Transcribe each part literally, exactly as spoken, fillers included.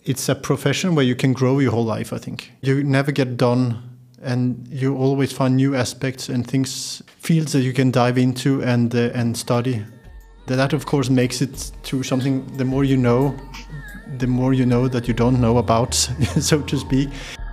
it's a profession where you can grow your whole life, I think. You never get done, and you always find new aspects and things, fields that you can dive into and uh, and study. That, of course, makes it to something, the more you know, the more you know that you don't know about, so to speak.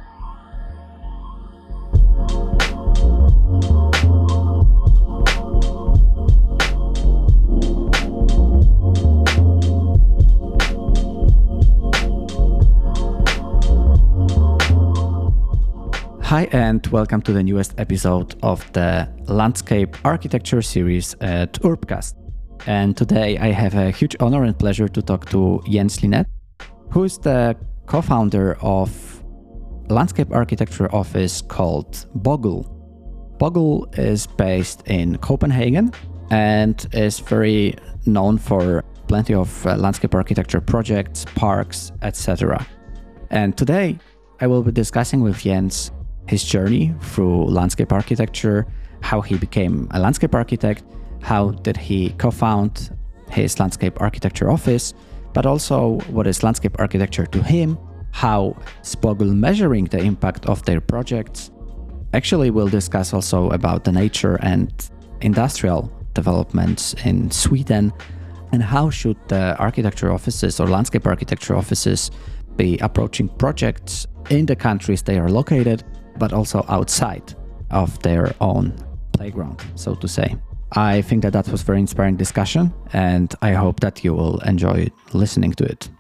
Hi and welcome to the newest episode of the Landscape Architecture series at Urbcast. And today I have a huge honor and pleasure to talk to Jens Linnet, who is the co-founder of landscape architecture office called Bogl. Bogl is based in Copenhagen and is very known for plenty of uh, landscape architecture projects, parks, et cetera. And today I will be discussing with Jens his journey through landscape architecture, how he became a landscape architect, how did he co-found his landscape architecture office, but also what is landscape architecture to him, how is Bogl measuring the impact of their projects. Actually, we'll discuss also about the nature and industrial developments in Sweden, and how should the architecture offices or landscape architecture offices be approaching projects in the countries they are located, but also outside of their own playground, so to say. I think that that was a very inspiring discussion, and I hope that you will enjoy listening to it.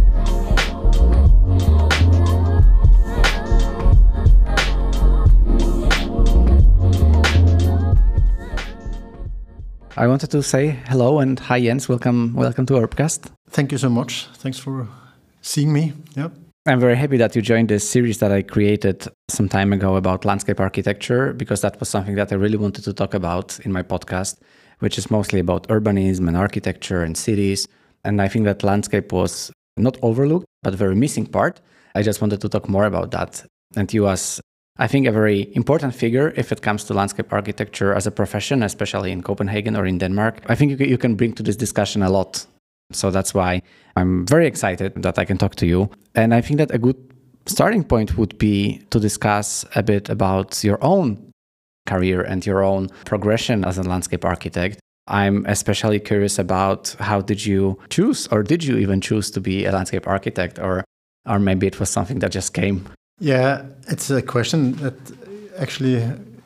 I wanted to say hello and hi Jens, welcome welcome to Urbcast. Thank you so much. Thanks for seeing me. Yeah. I'm very happy that you joined this series that I created some time ago about landscape architecture, because that was something that I really wanted to talk about in my podcast, which is mostly about urbanism and architecture and cities. And I think that landscape was not overlooked, but a very missing part. I just wanted to talk more about that. And you as, I think, a very important figure if it comes to landscape architecture as a profession, especially in Copenhagen or in Denmark. I think you can bring to this discussion a lot. So that's why I'm very excited that I can talk to you. And I think that a good starting point would be to discuss a bit about your own career and your own progression as a landscape architect. I'm especially curious about how did you choose, or did you even choose to be a landscape architect, or or maybe it was something that just came? Yeah, it's a question that actually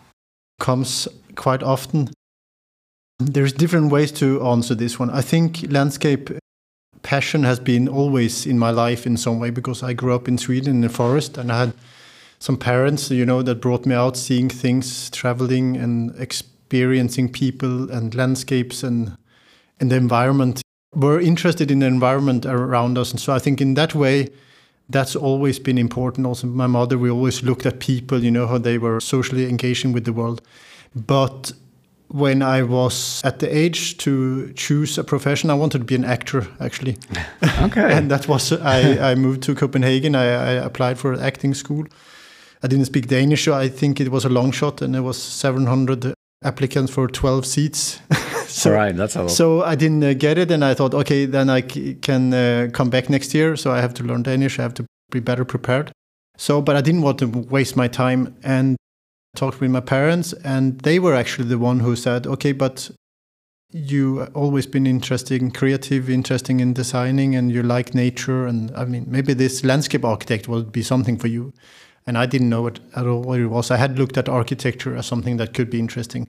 comes quite often. There's different ways to answer this one. I think landscape passion has been always in my life in some way, because I grew up in Sweden in the forest, and I had some parents, you know, that brought me out seeing things, traveling and experiencing people and landscapes and, and the environment. We're interested in the environment around us. And so I think in that way, that's always been important. Also, my mother, we always looked at people, you know, how they were socially engaging with the world. But when I was at the age to choose a profession, I wanted to be an actor, actually. Okay. And that was, I, I moved to Copenhagen. I, I applied for acting school. I didn't speak Danish, so I think it was a long shot, and there was seven hundred applicants for twelve seats. so, All right, that's a lot. So I didn't uh, get it, and I thought, okay, then I c- can uh, come back next year. So I have to learn Danish. I have to be better prepared. So, but I didn't want to waste my time, and talked with my parents, and they were actually the one who said, okay, but you always been interesting, creative, interesting in designing, and you like nature, and I mean, maybe this landscape architect would be something for you. And I didn't know it at all what it was. I had looked at architecture as something that could be interesting.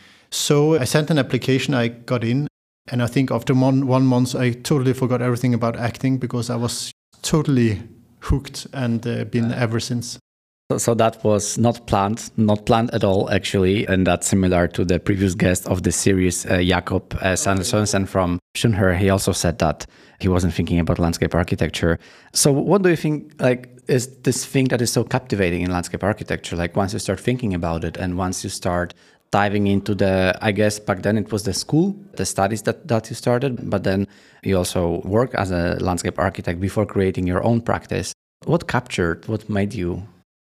So I sent an application, I got in, and I think after one, one month, I totally forgot everything about acting, because I was totally hooked and uh, been ever since. So, so that was not planned, not planned at all, actually. And that's similar to the previous guest of the series, uh, Jakob uh, Sørensen from Schönherr. He also said that he wasn't thinking about landscape architecture. So what do you think, like, is this thing that is so captivating in landscape architecture? Like, once you start thinking about it, and once you start diving into the, I guess back then it was the school, the studies that, that you started, but then you also work as a landscape architect before creating your own practice. What captured, what made you?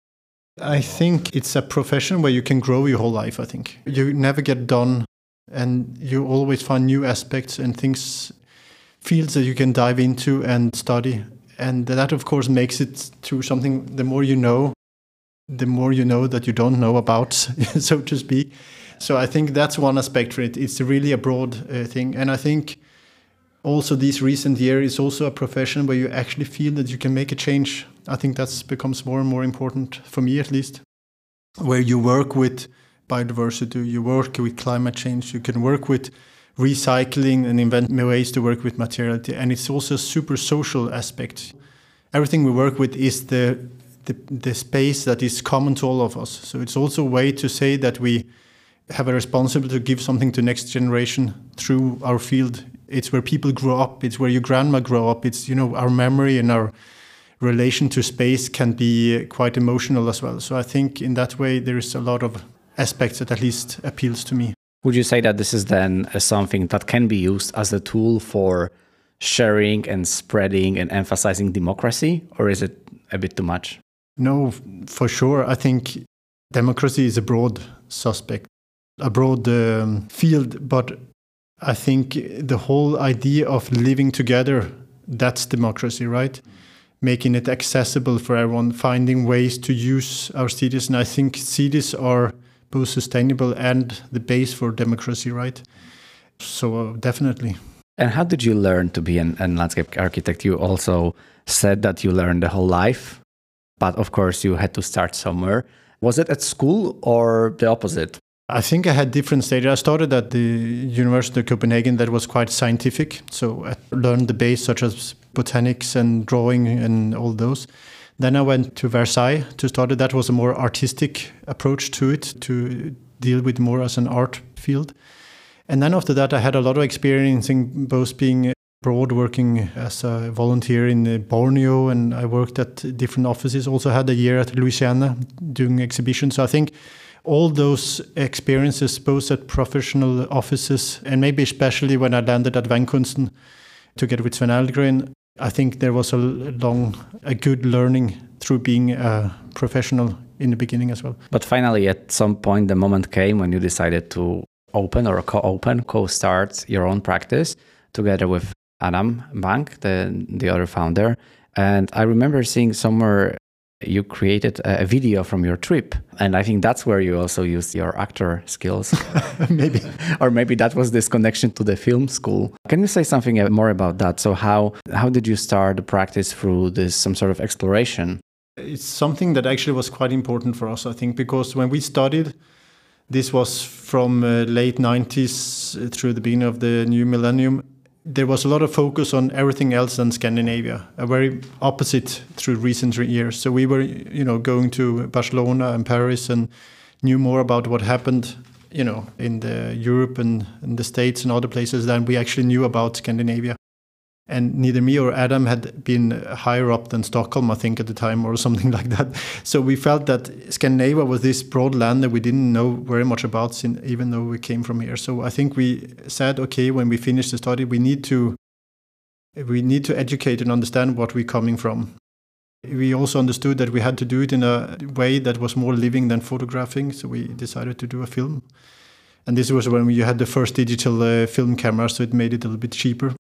I think it's a profession where you can grow your whole life, I think. You never get done, and you always find new aspects and things, fields that you can dive into and study. And that, of course, makes it to something, the more you know, the more you know that you don't know about, so to speak. So I think that's one aspect for it. It's really a broad uh, thing. And I think also this recent year is also a profession where you actually feel that you can make a change. I think that's becomes more and more important, for me at least, where you work with biodiversity, you work with climate change, you can work with recycling and invent new ways to work with materiality. And it's also a super social aspect. Everything we work with is the, the, the space that is common to all of us. So it's also a way to say that we have a responsibility to give something to next generation through our field. It's where people grow up. It's where your grandma grew up. It's, you know, our memory and our relation to space can be quite emotional as well. So I think in that way, there is a lot of aspects that at least appeals to me. Would you say that this is then something that can be used as a tool for sharing and spreading and emphasizing democracy, or is it a bit too much? No, for sure. I think democracy is a broad suspect, a broad um, field, but I think the whole idea of living together, that's democracy, right? Making it accessible for everyone, finding ways to use our cities. And I think cities are both sustainable and the base for democracy, right? So uh, definitely. And how did you learn to be an, an landscape architect? You also said that you learned the whole life, but of course you had to start somewhere. Was it at school or the opposite? I think I had different stages. I started at the University of Copenhagen, that was quite scientific. So I learned the base such as botanics and drawing and all those. Then I went to Versailles to start it. That was a more artistic approach to it, to deal with more as an art field. And then after that, I had a lot of experience in both being abroad, working as a volunteer in Borneo, and I worked at different offices. Also had a year at Louisiana doing exhibitions. So I think all those experiences, both at professional offices and maybe especially when I landed at Vandkunsten together with Sven Algren, I think there was a long, a good learning through being a professional in the beginning as well. But finally, at some point, the moment came when you decided to open or co-open, co-start your own practice together with Adam Bank, the, the other founder. And I remember seeing somewhere you created a video from your trip. And I think that's where you also used your actor skills. Maybe. Or maybe that was this connection to the film school. Can you say something more about that? So how, how did you start the practice through this, some sort of exploration? It's something that actually was quite important for us, I think, because when we studied, this was from uh, late nineties through the beginning of the new millennium, there was a lot of focus on everything else than Scandinavia, a very opposite through recent years. So we were, you know, going to Barcelona and Paris and knew more about what happened, you know, in the Europe and in the States and other places than we actually knew about Scandinavia. And neither me or Adam had been higher up than Stockholm, I think, at the time, or something like that. So we felt that Scandinavia was this broad land that we didn't know very much about, even though we came from here. So I think we said, okay, when we finished the study, we need to we need to educate and understand what we're coming from. We also understood that we had to do it in a way that was more living than photographing. So we decided to do a film. And this was when we had the first digital uh, film camera, so it made it a little bit cheaper.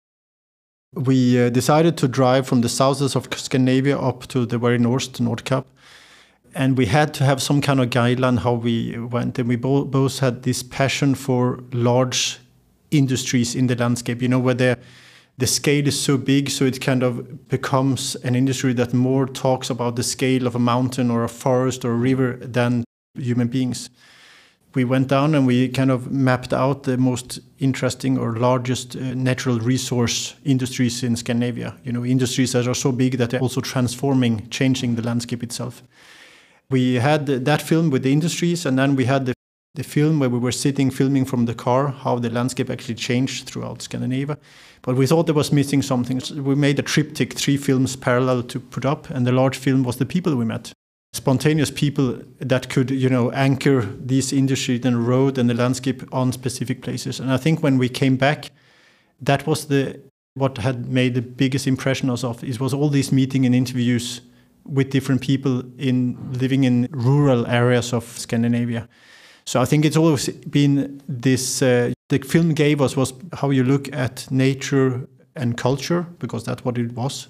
We uh, decided to drive from the south of Scandinavia up to the very north, to Nordkapp. And we had to have some kind of guideline how we went. And we bo- both had this passion for large industries in the landscape, you know, where the, the scale is so big, so it kind of becomes an industry that more talks about the scale of a mountain or a forest or a river than human beings. We went down and we kind of mapped out the most interesting or largest uh, natural resource industries in Scandinavia. You know, industries that are so big that they're also transforming, changing the landscape itself. We had that film with the industries, and then we had the, the film where we were sitting filming from the car, how the landscape actually changed throughout Scandinavia. But we thought there was missing something. So we made a triptych, three films parallel to put up, and the large film was the people we met. Spontaneous people that could, you know, anchor these industries and road and the landscape on specific places. And I think when we came back, that was the what had made the biggest impression on us. Of it was all these meeting and interviews with different people in living in rural areas of Scandinavia. So I think it's always been this. Uh, the film gave us was how you look at nature and culture, because that's what it was.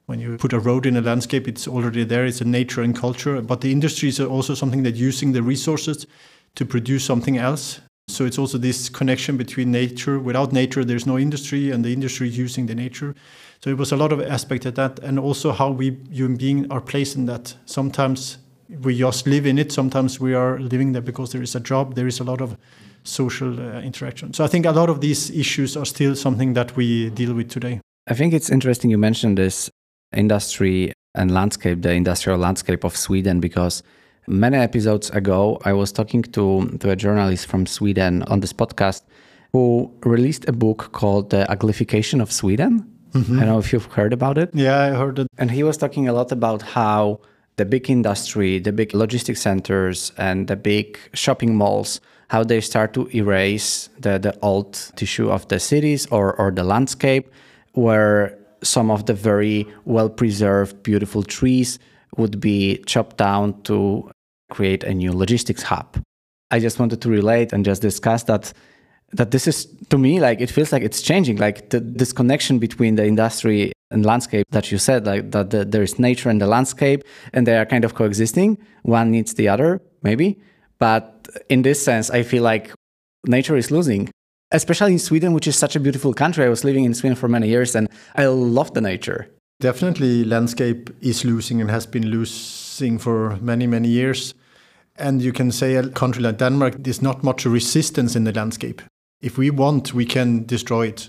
When you put a road in a landscape, it's already there. It's a nature and culture. But the industries are also something that using the resources to produce something else. So it's also this connection between nature. Without nature, there's no industry, and the industry is using the nature. So it was a lot of aspect of that, and also how we human beings are placed in that. Sometimes we just live in it. Sometimes we are living there because there is a job. There is a lot of social uh, interaction. So I think a lot of these issues are still something that we deal with today. I think it's interesting you mentioned this industry and landscape, the industrial landscape of Sweden, because many episodes ago, I was talking to, to a journalist from Sweden on this podcast who released a book called The Uglification of Sweden. Mm-hmm. I don't know if you've heard about it. Yeah, I heard it. And he was talking a lot about how the big industry, the big logistic centers and the big shopping malls, how they start to erase the, the old tissue of the cities or, or the landscape, where some of the very well-preserved, beautiful trees would be chopped down to create a new logistics hub. I just wanted to relate and just discuss that that this is, to me, like it feels like it's changing, like the, this connection between the industry and landscape that you said, like that the, there is nature and the landscape and they are kind of coexisting. One needs the other, maybe. But in this sense, I feel like nature is losing. Especially in Sweden, which is such a beautiful country. I was living in Sweden for many years and I love the nature. Definitely landscape is losing and has been losing for many, many years. And you can say a country like Denmark, there's not much resistance in the landscape. If we want, we can destroy it.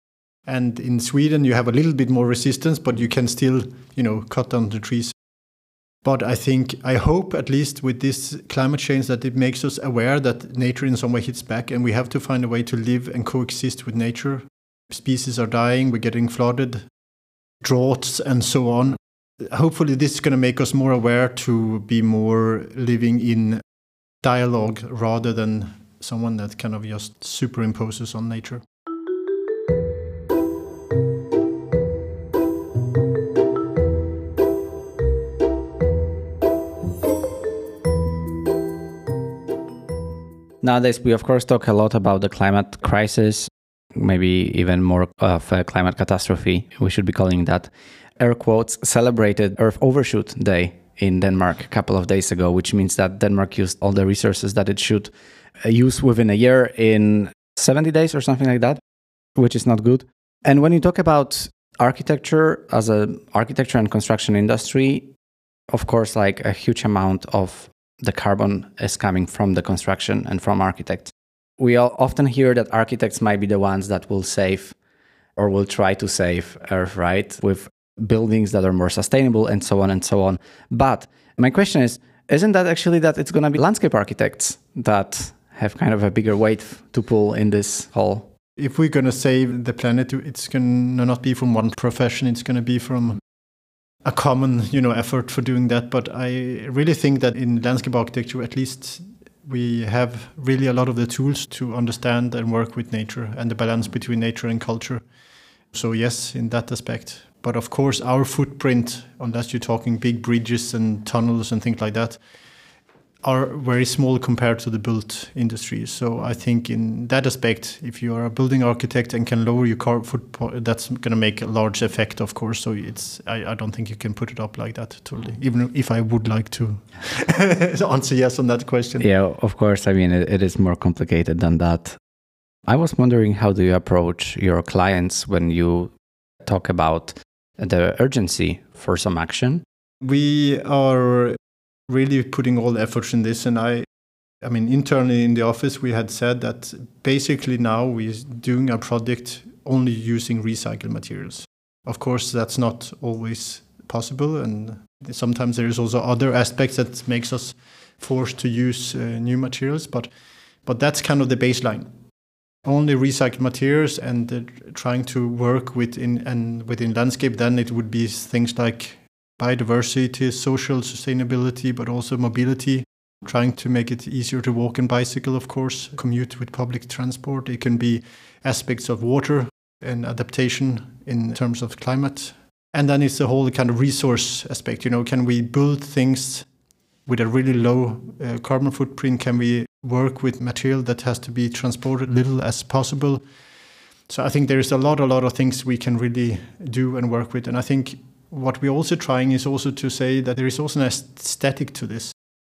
And in Sweden, you have a little bit more resistance, but you can still, you know, cut down the trees. But I think, I hope at least with this climate change that it makes us aware that nature in some way hits back and we have to find a way to live and coexist with nature. Species are dying, we're getting flooded, droughts and so on. Hopefully this is going to make us more aware to be more living in dialogue rather than someone that kind of just superimposes on nature. Nowadays, we of course talk a lot about the climate crisis, maybe even more of a climate catastrophe. We should be calling that. Air quotes celebrated Earth Overshoot Day in Denmark a couple of days ago, which means that Denmark used all the resources that it should use within a year in seventy days or something like that, which is not good. And when you talk about architecture as an architecture and construction industry, of course, like a huge amount of the carbon is coming from the construction and from architects. We all often hear that architects might be the ones that will save or will try to save Earth, right? With buildings that are more sustainable and so on and so on. But my question is, isn't that actually that it's going to be landscape architects that have kind of a bigger weight to pull in this whole? If we're going to save the planet, it's going to not be from one profession, it's going to be from a common, you know, effort for doing that. But I really think that in landscape architecture, at least we have really a lot of the tools to understand and work with nature and the balance between nature and culture. So yes, in that aspect. But of course, our footprint, unless you're talking big bridges and tunnels and things like that, are very small compared to the built industry. So I think in that aspect, if you are a building architect and can lower your carbon footprint, that's going to make a large effect, of course. So it's I, I don't think you can put it up like that totally, even if I would like to answer yes on that question. Yeah, of course. I mean, it, it is more complicated than that. I was wondering, how do you approach your clients when you talk about the urgency for some action? We are really putting all the efforts in this, and I I mean internally in the office we had said that basically now we're doing a project only using recycled materials. Of course that's not always possible, and sometimes there is also other aspects that makes us forced to use uh, new materials, but but that's kind of the baseline. Only recycled materials, and uh, trying to work within and within landscape, then it would be things like biodiversity, social sustainability, but also mobility, trying to make it easier to walk and bicycle, of course, commute with public transport. It can be aspects of water and adaptation in terms of climate. And then it's the whole kind of resource aspect. You know, can we build things with a really low uh, carbon footprint? Can we work with material that has to be transported little as possible? So I think there's a lot, a lot of things we can really do and work with. And I think what we're also trying is also to say that there is also an aesthetic to this.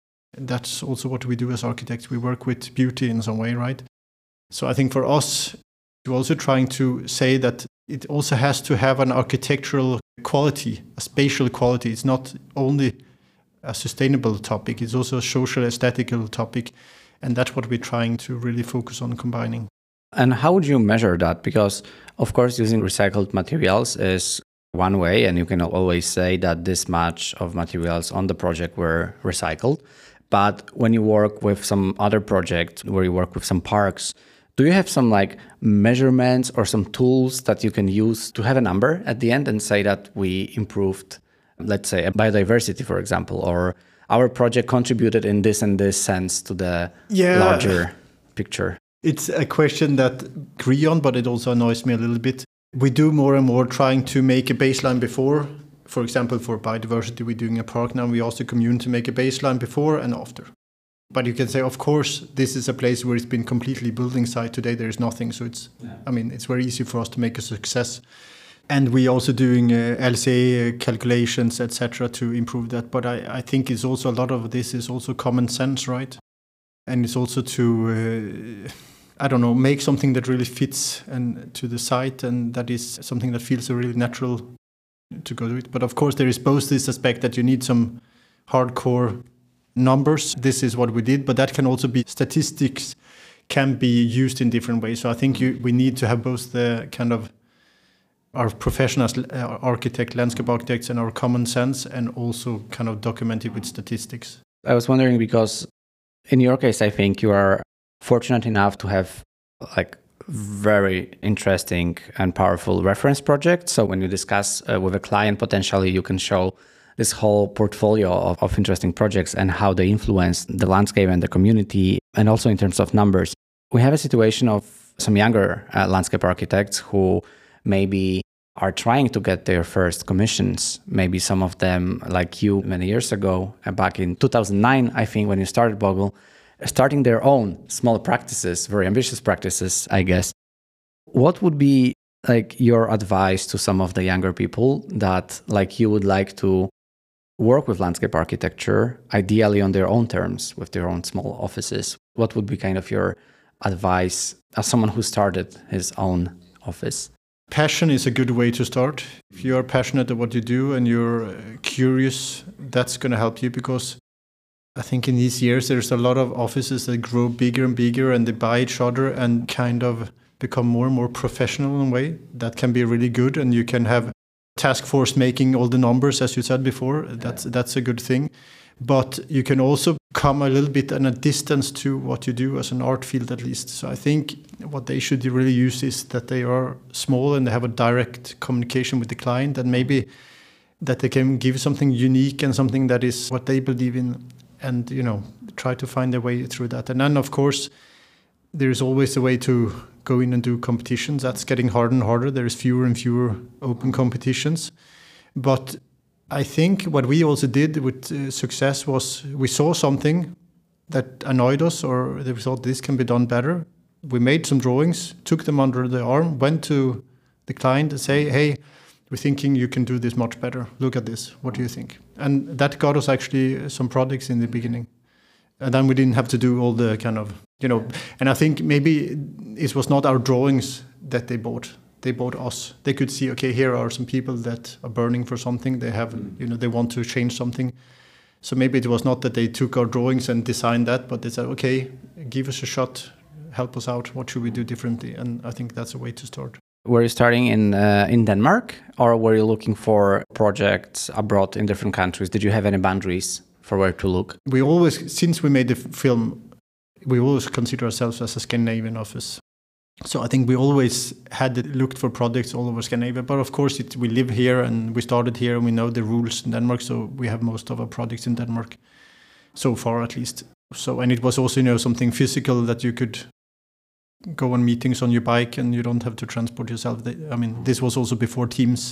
That's also what we do as architects. We work with beauty in some way, right? So I think for us, we're also trying to say that it also has to have an architectural quality, a spatial quality. It's not only a sustainable topic, it's also a social aesthetical topic. And that's what we're trying to really focus on combining. And how would you measure that? Because, of course, using recycled materials is one way, and you can always say that this much of materials on the project were recycled. But when you work with some other project where you work with some parks, do you have some like measurements or some tools that you can use to have a number at the end and say that we improved, let's say, biodiversity, for example, or our project contributed in this and this sense to the yeah. larger picture? It's a question that I agree on, but it also annoys me a little bit. We do more and more trying to make a baseline before. For example, for biodiversity, we're doing a park now. We ask the community to make a baseline before and after. But you can say, of course, this is a place where it's been completely building site. Today there is nothing. So it's, yeah. I mean, it's very easy for us to make a success. And we're also doing uh, L C A calculations, et cetera, to improve that. But I, I think it's also a lot of this is also common sense, right? And it's also to, uh, I don't know, make something that really fits and to the site, and that is something that feels really natural to go to it. But of course, there is both this aspect that you need some hardcore numbers. This is what we did, but that can also be statistics can be used in different ways. So I think you, we need to have both the kind of our professionals, uh, architect, landscape architects, and our common sense, and also kind of document it with statistics. I was wondering because in your case, I think you are fortunate enough to have like very interesting and powerful reference projects. So when you discuss uh, with a client, potentially you can show this whole portfolio of, of interesting projects and how they influence the landscape and the community, and also in terms of numbers. We have a situation of some younger uh, landscape architects who maybe are trying to get their first commissions. Maybe some of them, like you many years ago, uh, back in two thousand nine, I think, when you started Bogle, starting their own small practices, very ambitious practices, I guess. What would be like your advice to some of the younger people that like you would like to work with landscape architecture, ideally on their own terms, with their own small offices? What would be kind of your advice as someone who started his own office? Passion is a good way to start. If you are passionate about what you do and you're curious, that's going to help you, because I think in these years there's a lot of offices that grow bigger and bigger and they buy each other and kind of become more and more professional in a way. That can be really good, and you can have task force making all the numbers, as you said before. That's that's a good thing. But you can also come a little bit in a distance to what you do as an art field, at least. So I think what they should really use is that they are small and they have a direct communication with the client, and maybe that they can give something unique and something that is what they believe in, and, you know, try to find their way through that. And then, of course, there is always a way to go in and do competitions. That's getting harder and harder. There is fewer and fewer open competitions. But I think what we also did with uh, success was we saw something that annoyed us, or that we thought this can be done better. We made some drawings, took them under the arm, went to the client and say, hey, we're thinking you can do this much better. Look at this. What do you think? And that got us actually some projects in the beginning. And then we didn't have to do all the kind of, you know, and I think maybe it was not our drawings that they bought. They bought us. They could see, okay, here are some people that are burning for something. They have, you know, they want to change something. So maybe it was not that they took our drawings and designed that, but they said, okay, give us a shot, help us out. What should we do differently? And I think that's a way to start. Were you starting in uh, in Denmark, or were you looking for projects abroad in different countries? Did you have any boundaries for where to look? We always, since we made the film, we always consider ourselves as a Scandinavian office. So I think we always had looked for projects all over Scandinavia. But of course, it, we live here and we started here and we know the rules in Denmark. So we have most of our projects in Denmark, so far at least. So, and it was also, you know, something physical that you could go on meetings on your bike and you don't have to transport yourself. I mean, this was also before Teams.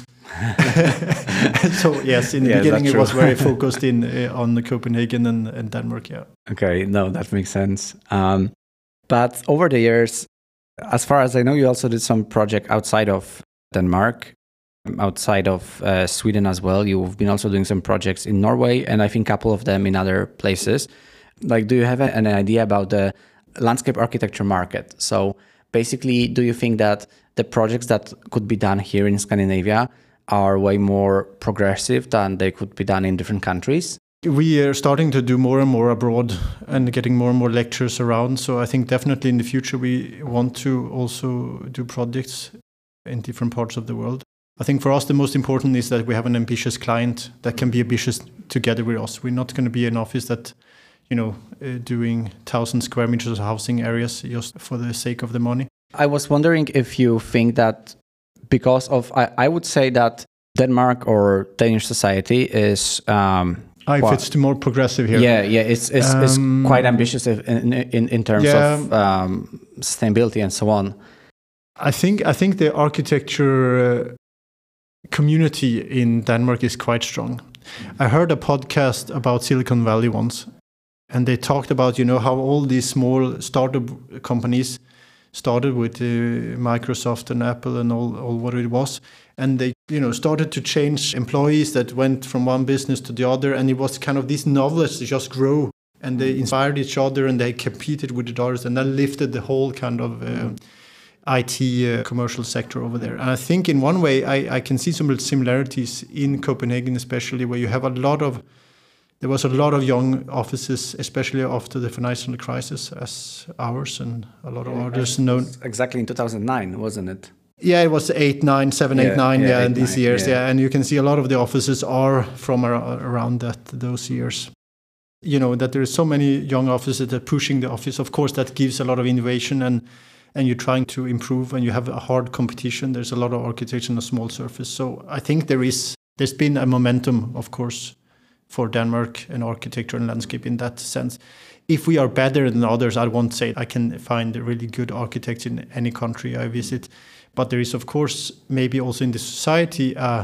So yes, in the yeah, beginning it was very focused in uh, on the Copenhagen and, and Denmark. Yeah. Okay, no, that makes sense. Um, but over the years, as far as I know, you also did some project outside of Denmark. outside of uh, Sweden as well. You've been also doing some projects in Norway, and I think a couple of them in other places. Like, do you have an idea about the landscape architecture market? So basically, do you think that the projects that could be done here in Scandinavia are way more progressive than they could be done in different countries? We are starting to do more and more abroad and getting more and more lectures around. So I think definitely in the future we want to also do projects in different parts of the world. I think for us the most important is that we have an ambitious client that can be ambitious together with us. We're not going to be an office that, you know, uh, doing thousand square meters of housing areas just for the sake of the money. I was wondering if you think that because of, I, I would say that Denmark or Danish society is... Um, I well, it's more progressive here. Yeah, yeah, it's it's, um, it's quite ambitious in in, in terms yeah, of um, sustainability and so on. I think I think the architecture uh, community in Denmark is quite strong. I heard a podcast about Silicon Valley once, and they talked about, you know, how all these small startup companies started with uh, Microsoft and Apple and all, all what it was. And they, you know, started to change employees that went from one business to the other. And it was kind of these knowledge that just grow. And they inspired each other and they competed with the others. And that lifted the whole kind of uh, I T uh, commercial sector over there. And I think in one way, I, I can see some similarities in Copenhagen, especially where you have a lot of, there was a lot of young offices, especially after the financial crisis as ours and a lot of yeah, others known. Exactly in two thousand nine, wasn't it? Yeah, it was eight, nine, seven, yeah, eight, nine, yeah, yeah in these nine, years, yeah. yeah, and you can see a lot of the offices are from ar- around that those years. You know that there are so many young offices that are pushing the office. Of course, that gives a lot of innovation, and and you're trying to improve, and you have a hard competition. There's a lot of architecture on a small surface, so I think there is there's been a momentum, of course, for Denmark and architecture and landscape in that sense. If we are better than others, I won't say I can find really good architects in any country I visit. But there is, of course, maybe also in the society, uh,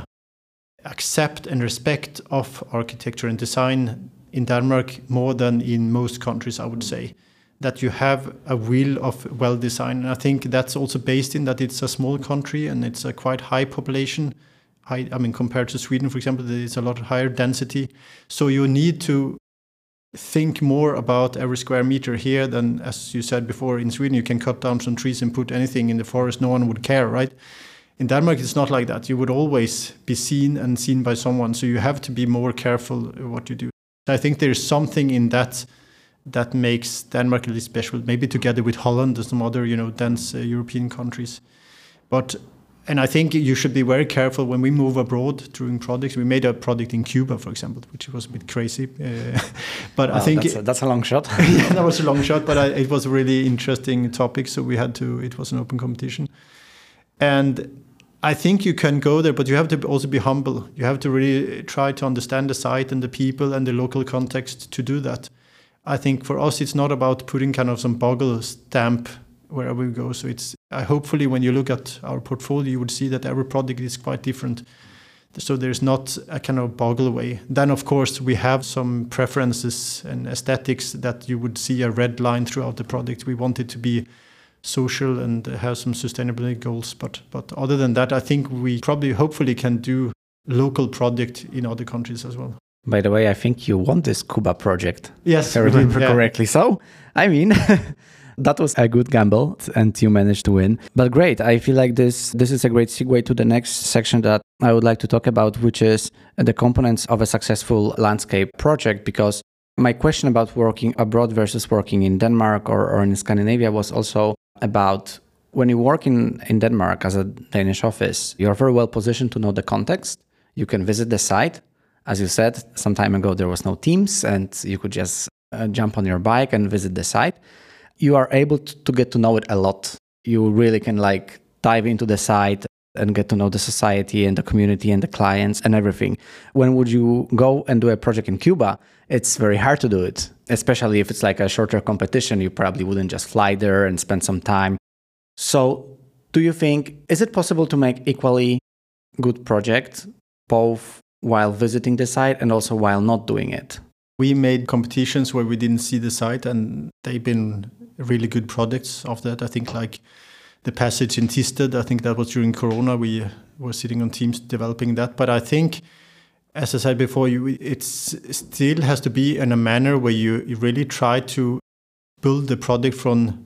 accept and respect of architecture and design in Denmark more than in most countries, I would say. That you have a will of well-design. And I think that's also based in that it's a small country and it's a quite high population. High, I mean, compared to Sweden, for example, it's a lot higher density. So you need to think more about every square meter here than, as you said before, in Sweden you can cut down some trees and put anything in the forest, no one would care, right? In Denmark it's not like that. You would always be seen and seen by someone, so you have to be more careful what you do. I think there's something in that that makes Denmark really special, maybe together with Holland and some other, you know, dense uh, European countries. But And I think you should be very careful when we move abroad during projects. We made a project in Cuba, for example, which was a bit crazy. Uh, but wow, I think that's a, that's a long shot. Yeah, that was a long shot, but I, it was a really interesting topic. So we had to, it was an open competition. And I think you can go there, but you have to also be humble. You have to really try to understand the site and the people and the local context to do that. I think for us, it's not about putting kind of some Boggle stamp wherever we go. So it's uh, hopefully when you look at our portfolio, you would see that every project is quite different. So there's not a kind of Boggle way. Then, of course, we have some preferences and aesthetics that you would see a red line throughout the project. We want it to be social and have some sustainability goals. But but other than that, I think we probably, hopefully, can do local project in other countries as well. By the way, I think you won this Cuba project. Yes, if I remember yeah. correctly. So, I mean... That was a good gamble and you managed to win. But great. I feel like this this is a great segue to the next section that I would like to talk about, which is the components of a successful landscape project. Because my question about working abroad versus working in Denmark or, or in Scandinavia was also about when you work in, in Denmark as a Danish office, you're very well positioned to know the context. You can visit the site. As you said, some time ago, there was no Teams and you could just uh, jump on your bike and visit the site. You are able to get to know it a lot. You really can like dive into the site and get to know the society and the community and the clients and everything. When would you go and do a project in Cuba? It's very hard to do it, especially if it's like a shorter competition. You probably wouldn't just fly there and spend some time. So do you think, is it possible to make equally good project both while visiting the site and also while not doing it? We made competitions where we didn't see the site and they've been really good projects of that. I think like the passage in Thisted, I think that was during Corona. We were sitting on teams developing that. But I think, as I said before, you, it still has to be in a manner where you, you really try to build the product from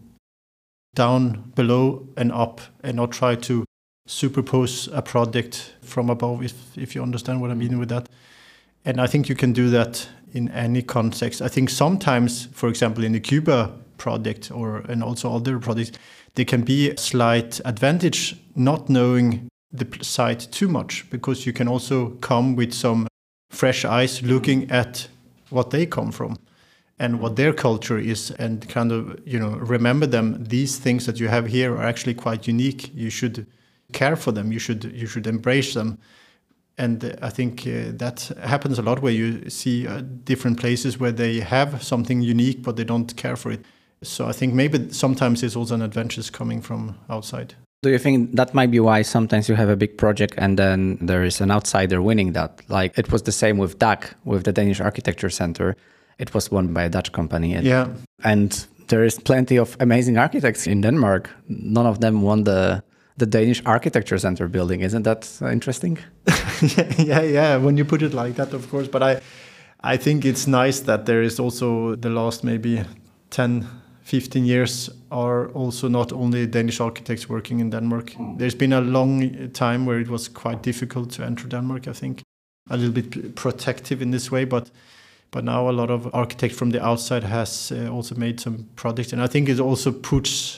down below and up, and not try to superpose a product from above, if if you understand what I mean with that. And I think you can do that in any context. I think sometimes, for example, in the Cuba project or and also other projects, there can be a slight advantage not knowing the site too much, because you can also come with some fresh eyes looking at what they come from and what their culture is, and kind of, you know, remember them. These things that you have here are actually quite unique. You should care for them. You should you should embrace them. And I think uh, that happens a lot, where you see uh, different places where they have something unique, but they don't care for it. So I think maybe sometimes it's also an advantage coming from outside. Do you think that might be why sometimes you have a big project and then there is an outsider winning that? Like it was the same with D A C, with the Danish Architecture Center. It was won by a Dutch company. And, yeah. And there is plenty of amazing architects in Denmark. None of them won the the Danish Architecture Center building. Isn't that interesting? yeah, yeah, yeah. When you put it like that, of course. But I, I think it's nice that there is also the last maybe ten, fifteen years are also not only Danish architects working in Denmark. There's been a long time where it was quite difficult to enter Denmark, I think. A little bit protective in this way, but but now a lot of architects from the outside has uh, also made some projects. And I think it also puts...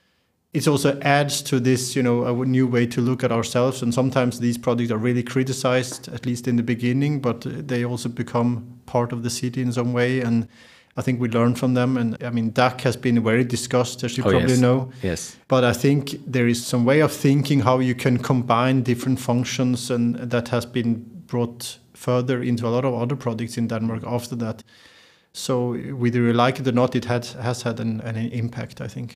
It also adds to this, you know, a new way to look at ourselves. And sometimes these projects are really criticized, at least in the beginning, but they also become part of the city in some way. And I think we learn from them. And I mean, D A C has been very discussed, as you oh, probably yes. know. Yes. But I think there is some way of thinking how you can combine different functions, and that has been brought further into a lot of other projects in Denmark after that. So whether you like it or not, it had, has had an, an impact, I think.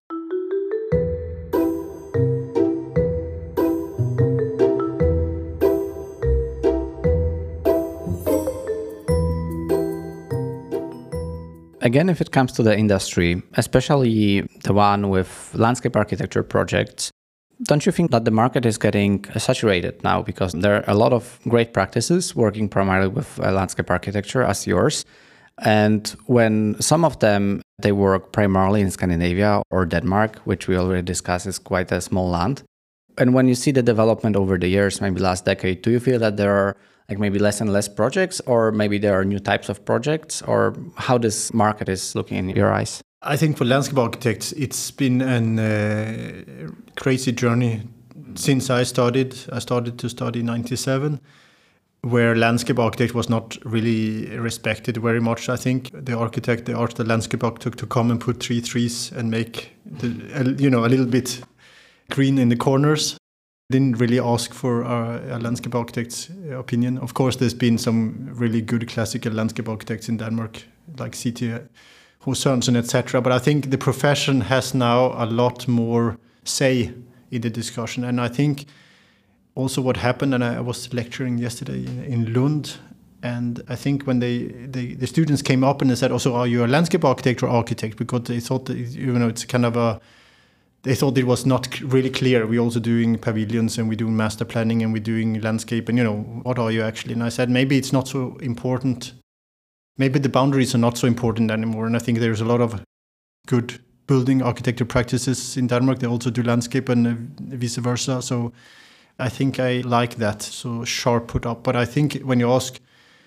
Again, if it comes to the industry, especially the one with landscape architecture projects, don't you think that the market is getting saturated now? Because there are a lot of great practices working primarily with uh, landscape architecture as yours. And when some of them, they work primarily in Scandinavia or Denmark, which we already discussed is quite a small land. And when you see the development over the years, maybe last decade, do you feel that there are like maybe less and less projects, or maybe there are new types of projects, or how this market is looking in your eyes? I think for landscape architects, it's been a uh, crazy journey since I started. I started to study in ninety-seven, where landscape architect was not really respected very much. I think the architect, the art, the landscape architect to come and put three trees and make the, you know, a little bit green in the corners. Didn't really ask for a, a landscape architect's opinion. Of course, there's been some really good classical landscape architects in Denmark, like C T H Sørensen, et cetera. But I think the profession has now a lot more say in the discussion. And I think also what happened, and I was lecturing yesterday in, in Lund, and I think when they, they the students came up and they said, "Oh, so are you a landscape architect or architect?" Because they thought that, you know, it's kind of a They thought it was not really clear. We're also doing pavilions and we're doing master planning and we're doing landscape. And, you know, what are you actually? And I said, maybe it's not so important. Maybe the boundaries are not so important anymore. And I think there's a lot of good building architecture practices in Denmark. They also do landscape and vice versa. So I think I like that. So sharp put up. But I think when you ask,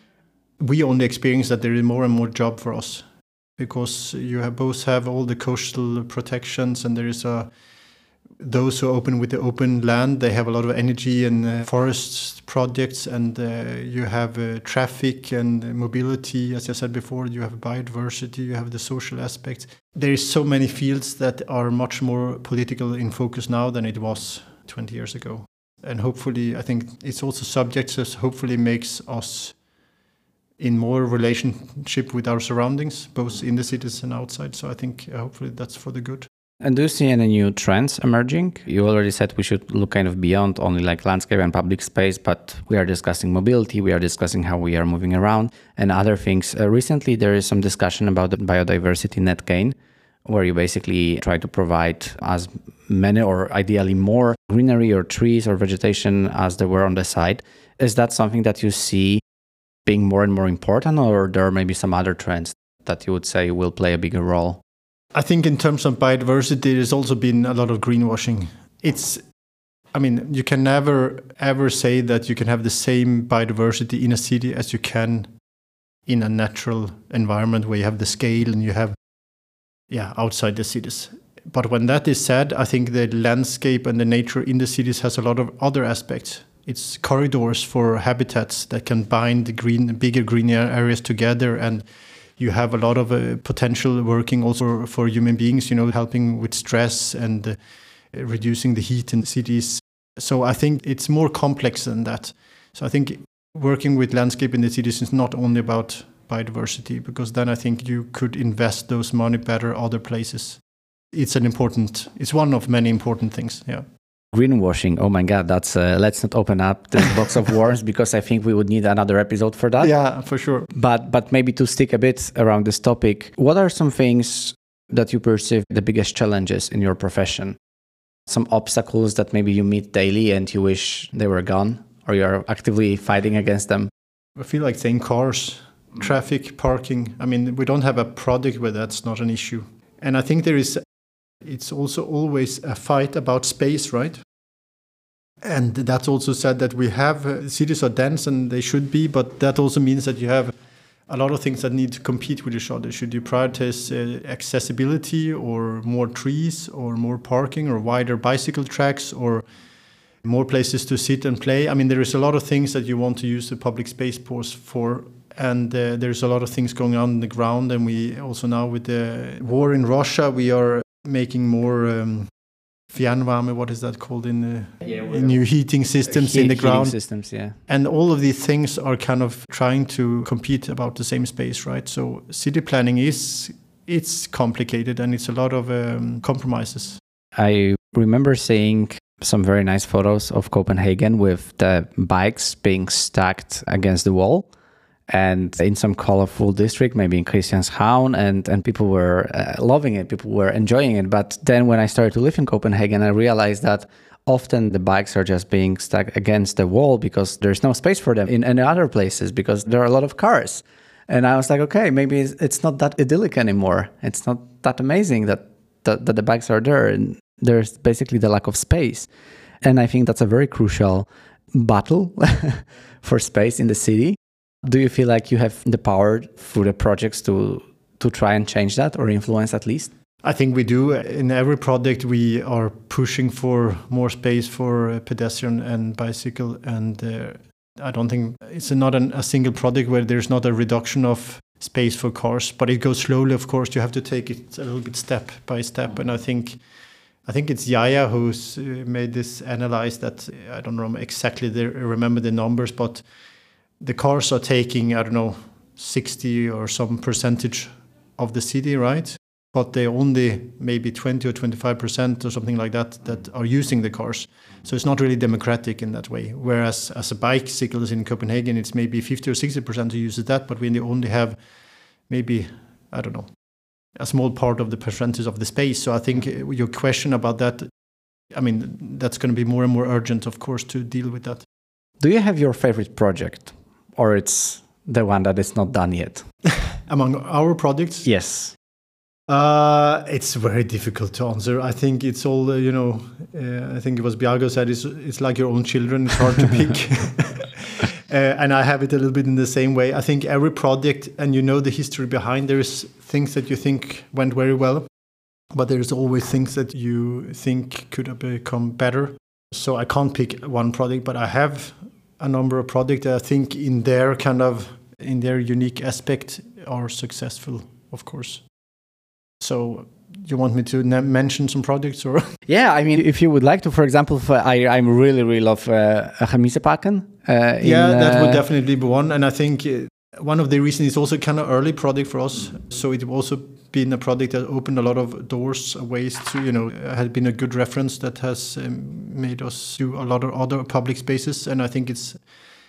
we only experience that there is more and more job for us. Because you have both have all the coastal protections, and there is a those who open with the open land. They have a lot of energy and uh, forest projects, and uh, you have uh, traffic and mobility. As I said before, you have biodiversity, you have the social aspects. There is so many fields that are much more political in focus now than it was twenty years ago. And hopefully, I think it's also subjects that hopefully makes us in more relationship with our surroundings, both in the cities and outside. So I think uh, hopefully that's for the good. And do you see any new trends emerging? You already said we should look kind of beyond only like landscape and public space, but we are discussing mobility, we are discussing how we are moving around and other things. Uh, recently, there is some discussion about the biodiversity net gain, where you basically try to provide as many or ideally more greenery or trees or vegetation as there were on the site. Is that something that you see being more and more important, or there are maybe some other trends that you would say will play a bigger role? I think in terms of biodiversity, there's also been a lot of greenwashing. It's, I mean, you can never ever say that you can have the same biodiversity in a city as you can in a natural environment where you have the scale and you have, yeah, outside the cities. But when that is said, I think the landscape and the nature in the cities has a lot of other aspects. It's corridors for habitats that can bind the green, bigger green areas together, and you have a lot of uh, potential working also for human beings, you know, helping with stress and uh, reducing the heat in the cities. So I think it's more complex than that. So I think working with landscape in the cities is not only about biodiversity, because then I think you could invest those money better other places. It's an important, it's one of many important things, yeah. Greenwashing, oh my God, that's, uh, let's not open up this box of worms, because I think we would need another episode for that. Yeah, for sure. But, but maybe to stick a bit around this topic, what are some things that you perceive the biggest challenges in your profession? Some obstacles that maybe you meet daily and you wish they were gone, or you're actively fighting against them? I feel like saying cars, traffic, parking. I mean, we don't have a product where that's not an issue. And I think there is, it's also always a fight about space, right? And that's also said that we have, uh, cities are dense and they should be, but that also means that you have a lot of things that need to compete with each other. Should you prioritize uh, accessibility or more trees or more parking or wider bicycle tracks or more places to sit and play? I mean, there is a lot of things that you want to use the public space for, and uh, there's a lot of things going on on the ground. And we also now with the war in Russia, we are making more um, fjärrvärme, what is that called in, uh, yeah, in new heating systems heat, in the ground. Systems, yeah. And all of these things are kind of trying to compete about the same space, right? So city planning is, it's complicated and it's a lot of um, compromises. I remember seeing some very nice photos of Copenhagen with the bikes being stacked against the wall, and in some colorful district, maybe in Christianshavn, and, and people were uh, loving it, people were enjoying it. But then when I started to live in Copenhagen, I realized that often the bikes are just being stuck against the wall because there's no space for them in any other places, because there are a lot of cars. And I was like, okay, maybe it's not that idyllic anymore. It's not that amazing that, that, that the bikes are there, and there's basically the lack of space. And I think that's a very crucial battle for space in the city. Do you feel like you have the power through the projects to to try and change that or influence at least? I think we do. In every project, we are pushing for more space for pedestrian and bicycle. And uh, I don't think it's not an, a single project where there's not a reduction of space for cars, but it goes slowly. Of course, you have to take it a little bit step by step. And I think I think it's Yaya who's made this analyze that, I don't know exactly the, remember the numbers, but the cars are taking, I don't know, sixty or some percentage of the city, right? But they only maybe twenty or twenty-five percent or something like that that are using the cars. So it's not really democratic in that way. Whereas as a bicycles in Copenhagen, it's maybe fifty or sixty percent who uses that, but we only have maybe, I don't know, a small part of the percentage of the space. So I think your question about that, I mean, that's going to be more and more urgent, of course, to deal with that. Do you have your favorite project? Or it's the one that is not done yet? Among our projects? Yes. Uh, it's very difficult to answer. I think it's all, uh, you know, uh, I think it was Bjargo said, it's, it's like your own children. It's hard to pick. uh, and I have it a little bit in the same way. I think every project, and you know the history behind, there's things that you think went very well, but there's always things that you think could have become better. So I can't pick one project, but I have a number of projects that I think in their kind of, in their unique aspect are successful, of course. So you want me to ne- mention some projects or? Yeah, I mean, if you would like to, for example, for, I I really, really love uh, Gemeenteparken. Uh, yeah, in, that uh, would definitely be one. And I think uh, one of the reasons is also kind of early project for us. So it also been a project that opened a lot of doors, ways to, you know, had been a good reference that has um, made us do a lot of other public spaces. And I think it's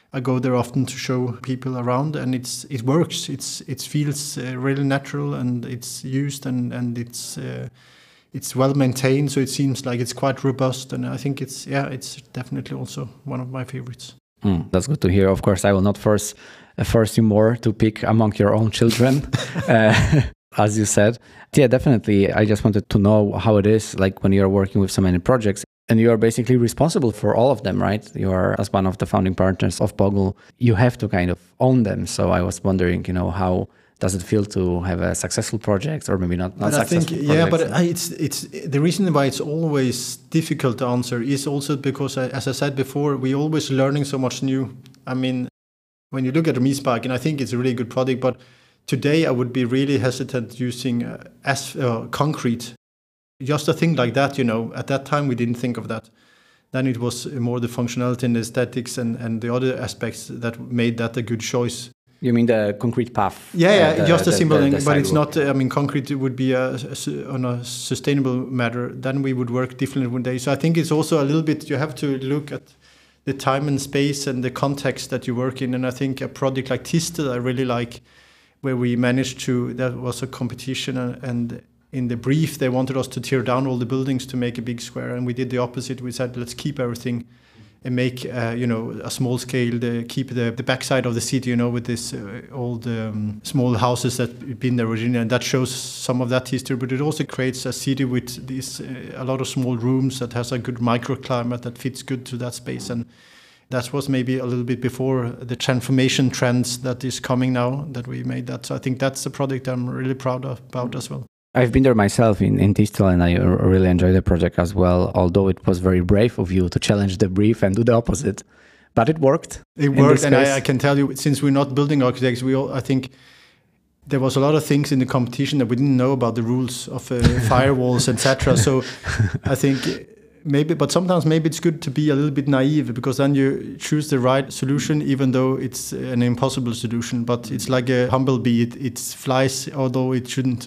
I go there often to show people around, and it's it works. It's it feels uh, really natural, and it's used, and and it's uh, it's well maintained. So it seems like it's quite robust, and I think it's yeah, it's definitely also one of my favorites. Mm, that's good to hear. Of course, I will not force uh, force you more to pick among your own children, uh, as you said. Yeah, definitely. I just wanted to know how it is like when you're working with so many projects. And you are basically responsible for all of them, right? You are, as one of the founding partners of Poggle, you have to kind of own them. So I was wondering, you know, how does it feel to have a successful project, or maybe not, not but successful I think, yeah, projects? but it's it's the reason why it's always difficult to answer is also because, I, as I said before, we're always learning so much new. I mean, when you look at Remispark, and I think it's a really good product, but today I would be really hesitant using uh, as uh, concrete. Just a thing like that, you know, at that time we didn't think of that. Then it was more the functionality and the aesthetics and, and the other aspects that made that a good choice. You mean the concrete path? Yeah, yeah, uh, the, just a the, simple the, thing, the but it's sidewalk. not, I mean, concrete would be a, a, on a sustainable matter. Then we would work differently one day. So I think it's also a little bit, you have to look at the time and space and the context that you work in. And I think a project like Tisted, I really like, where we managed to, that was a competition, and, and in the brief, they wanted us to tear down all the buildings to make a big square, and we did the opposite. We said, let's keep everything and make, uh, you know, a small scale, the, keep the, the backside of the city, you know, with this uh, old um, small houses that have been there originally, and that shows some of that history, but it also creates a city with these, uh, a lot of small rooms that has a good microclimate that fits good to that space. And that was maybe a little bit before the transformation trends that is coming now that we made that. So I think that's a project I'm really proud of, about as well. I've been there myself in, in Tisted, and I really enjoyed the project as well, although it was very brave of you to challenge the brief and do the opposite. But it worked. It worked, and I, I can tell you, since we're not building architects, we all, I think there was a lot of things in the competition that we didn't know about the rules of uh, firewalls, et cetera. So I think maybe, but sometimes maybe it's good to be a little bit naive, because then you choose the right solution, even though it's an impossible solution. But it's like a humblebee; it, it flies, although it shouldn't.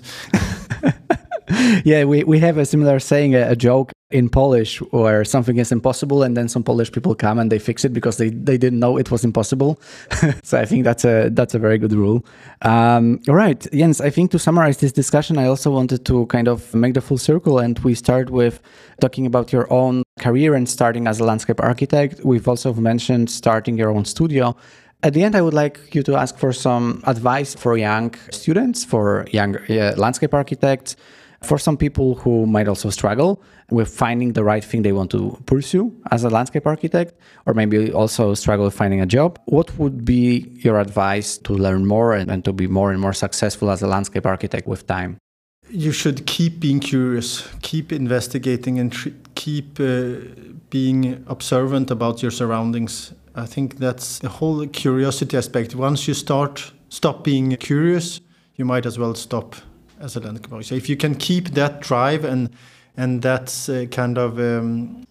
Yeah, we, we have a similar saying, a, a joke in Polish, where something is impossible and then some Polish people come and they fix it because they, they didn't know it was impossible. So I think that's a that's a very good rule. Um, all right, Jens, I think to summarize this discussion, I also wanted to kind of make the full circle, and we start with talking about your own career and starting as a landscape architect. We've also mentioned starting your own studio. At the end, I would like you to ask for some advice for young students, for young uh, landscape architects, for some people who might also struggle with finding the right thing they want to pursue as a landscape architect, or maybe also struggle with finding a job. What would be your advice to learn more and, and to be more and more successful as a landscape architect with time? You should keep being curious, keep investigating, and tr- keep uh, being observant about your surroundings. I think that's the whole curiosity aspect. Once you start, stop being curious, you might as well stop as a landscape architect. So if you can keep that drive and and that uh, kind of um,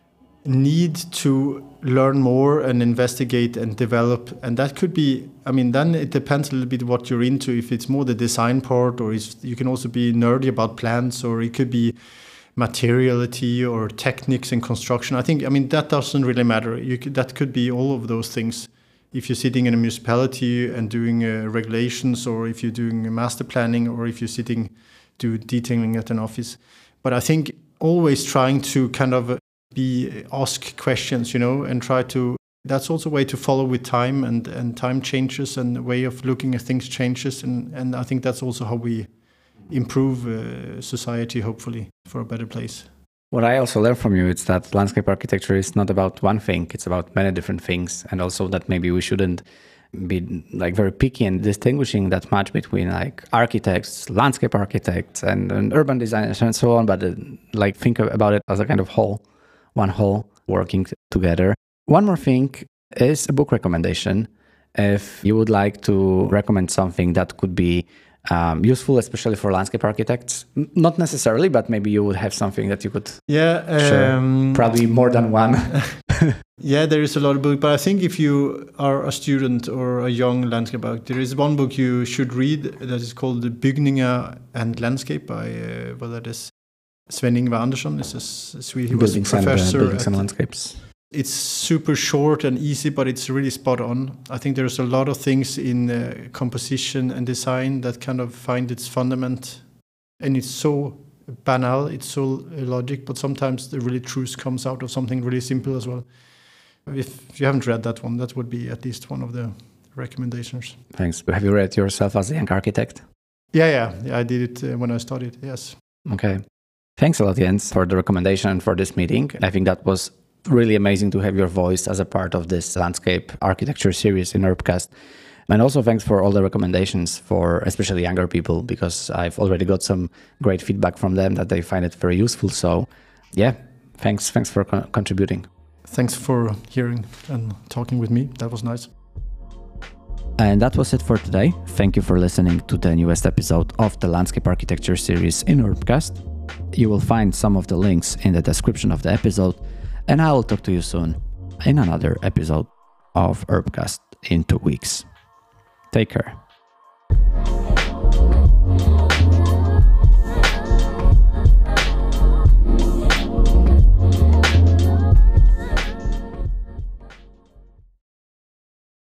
need to learn more and investigate and develop, and that could be, I mean, then it depends a little bit what you're into. If it's more the design part, or is you can also be nerdy about plants, or it could be materiality or techniques and construction. I think, I mean, that doesn't really matter. You could, that could be all of those things. If you're sitting in a municipality and doing uh, regulations, or if you're doing master planning, or if you're sitting do detailing at an office. But I think always trying to kind of be ask questions, you know, and try to, that's also a way to follow with time, and, and time changes, and the way of looking at things changes. And, and I think that's also how we improve uh, society, hopefully, for a better place. What I also learned from you is that landscape architecture is not about one thing, it's about many different things. And also that maybe we shouldn't be like very picky and distinguishing that much between like architects, landscape architects, and, and urban designers and so on, but uh, like think about it as a kind of whole, one whole working t- together. One more thing is a book recommendation. If you would like to recommend something that could be Um, useful, especially for landscape architects. N- not necessarily, but maybe you would have something that you could yeah, share. Um, Probably more than one. Yeah, there is a lot of books, but I think if you are a student or a young landscape architect, there is one book you should read that is called The Bygninger and Landscape by, uh, well, that is Sven Ingvar Andersson. It's a Swede. He was a professor and, uh, buildings at, and landscapes. It's super short and easy, but it's really spot on. I think there's a lot of things in uh, composition and design that kind of find its fundament, and it's so banal, it's so logic, but sometimes the really truth comes out of something really simple as well. If you haven't read that one, that would be at least one of the recommendations. Thanks. Have you read yourself as a young architect? Yeah, yeah, yeah I did it uh, when I studied, yes. Okay. Thanks a lot, Jens, for the recommendation and for this meeting. I think that was really amazing to have your voice as a part of this landscape architecture series in Urbcast. And also thanks for all the recommendations for especially younger people, because I've already got some great feedback from them that they find it very useful. So yeah, thanks, thanks for con- contributing. Thanks for hearing and talking with me. That was nice. And that was it for today. Thank you for listening to the newest episode of the Landscape Architecture series in Urbcast. You will find some of the links in the description of the episode, and I will talk to you soon in another episode of Urbcast in two weeks. Take care.